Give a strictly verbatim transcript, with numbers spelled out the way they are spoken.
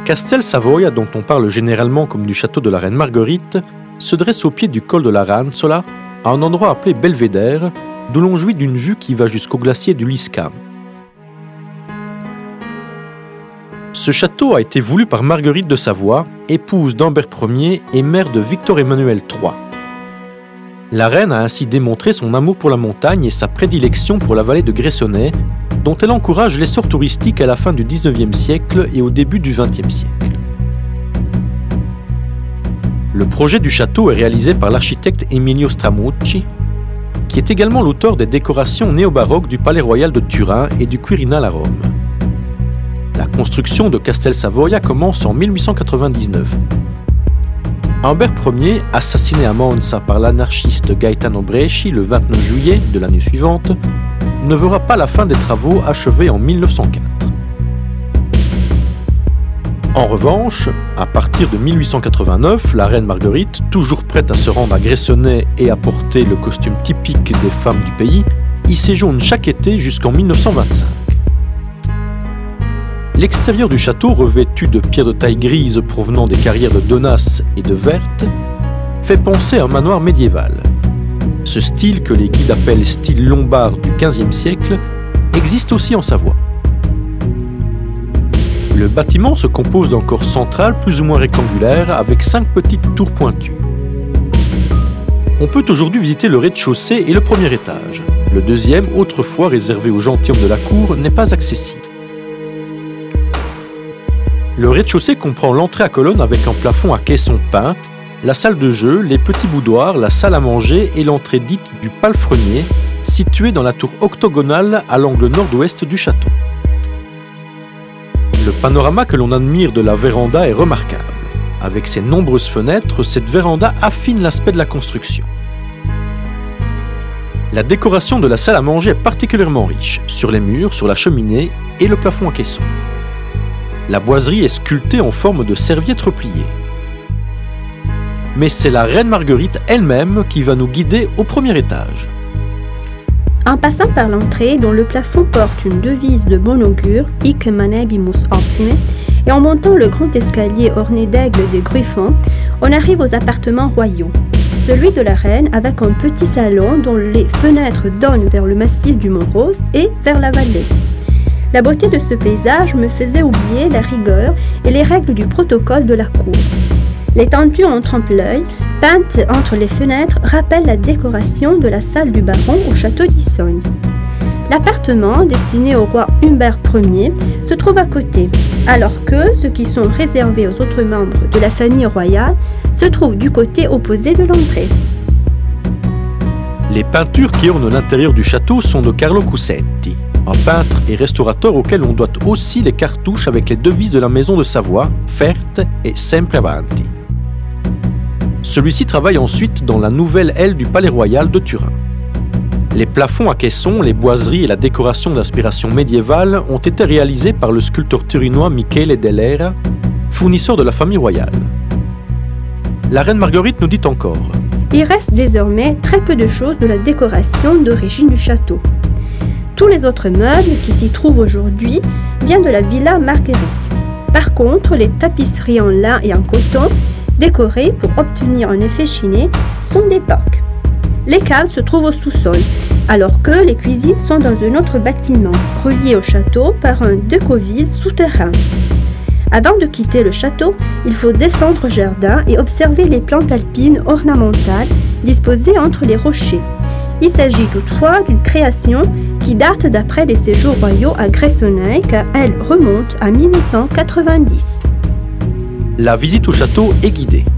Castel Savoia, dont on parle généralement comme du château de la reine Marguerite, se dresse au pied du col de la Ranzola, à un endroit appelé Belvédère, d'où l'on jouit d'une vue qui va jusqu'au glacier du Liscam. Ce château a été voulu par Marguerite de Savoie, épouse d'Humbert Ier et mère de Victor Emmanuel trois. La reine a ainsi démontré son amour pour la montagne et sa prédilection pour la vallée de Gressoney, dont elle encourage l'essor touristique à la fin du dix-neuvième siècle et au début du vingtième siècle. Le projet du château est réalisé par l'architecte Emilio Stramucci, qui est également l'auteur des décorations néo-baroques du Palais Royal de Turin et du Quirinal à Rome. La construction de Castel Savoia commence en mille huit cent quatre-vingt-dix-neuf. Humbert Ier, assassiné à Monza par l'anarchiste Gaetano Bresci le vingt-neuf juillet de l'année suivante, ne verra pas la fin des travaux achevés en mille neuf cent quatre. En revanche, à partir de mille huit cent quatre-vingt-neuf, la reine Marguerite, toujours prête à se rendre à Gressoney et à porter le costume typique des femmes du pays, y séjourne chaque été jusqu'en mille neuf cent vingt-cinq. L'extérieur du château, revêtu de pierres de taille grise provenant des carrières de Donas et de Verte, fait penser à un manoir médiéval. Ce style, que les guides appellent style lombard du quinzième siècle, existe aussi en Savoie. Le bâtiment se compose d'un corps central plus ou moins rectangulaire avec cinq petites tours pointues. On peut aujourd'hui visiter le rez-de-chaussée et le premier étage. Le deuxième, autrefois réservé aux gentilshommes de la cour, n'est pas accessible. Le rez-de-chaussée comprend l'entrée à colonnes avec un plafond à caisson peint, la salle de jeu, les petits boudoirs, la salle à manger et l'entrée dite du palefrenier, située dans la tour octogonale à l'angle nord-ouest du château. Le panorama que l'on admire de la véranda est remarquable. Avec ses nombreuses fenêtres, cette véranda affine l'aspect de la construction. La décoration de la salle à manger est particulièrement riche, sur les murs, sur la cheminée et le plafond à caisson. La boiserie est sculptée en forme de serviette repliée. Mais c'est la reine Marguerite elle-même qui va nous guider au premier étage. En passant par l'entrée, dont le plafond porte une devise de bon augure, Hic manebimus optime, et en montant le grand escalier orné d'aigles et de griffons, on arrive aux appartements royaux. Celui de la reine avec un petit salon dont les fenêtres donnent vers le massif du Mont-Rose et vers la vallée. La beauté de ce paysage me faisait oublier la rigueur et les règles du protocole de la cour. Les tentures en trompe-l'œil, peintes entre les fenêtres, rappellent la décoration de la salle du baron au château d'Issogne. L'appartement, destiné au roi Humbert Ier, se trouve à côté, alors que ceux qui sont réservés aux autres membres de la famille royale se trouvent du côté opposé de l'entrée. Les peintures qui ornent l'intérieur du château sont de Carlo Cussetti, un peintre et restaurateur auquel on doit aussi les cartouches avec les devises de la maison de Savoie, Ferte et Sempre Avanti. Celui-ci travaille ensuite dans la nouvelle aile du Palais Royal de Turin. Les plafonds à caisson, les boiseries et la décoration d'inspiration médiévale ont été réalisés par le sculpteur turinois Michele Dell'Era, fournisseur de la famille royale. La reine Marguerite nous dit encore « Il reste désormais très peu de choses de la décoration d'origine du château. Tous les autres meubles qui s'y trouvent aujourd'hui viennent de la Villa Marguerite. Par contre, les tapisseries en lin et en coton, décorées pour obtenir un effet chiné, sont d'époque. Les caves se trouvent au sous-sol, alors que les cuisines sont dans un autre bâtiment, relié au château par un decoville souterrain. Avant de quitter le château, il faut descendre au jardin et observer les plantes alpines ornementales disposées entre les rochers. Il s'agit toutefois d'une création qui date d'après les séjours royaux à Gressoney, car elle remonte à mille huit cent quatre-vingt-dix. La visite au château est guidée.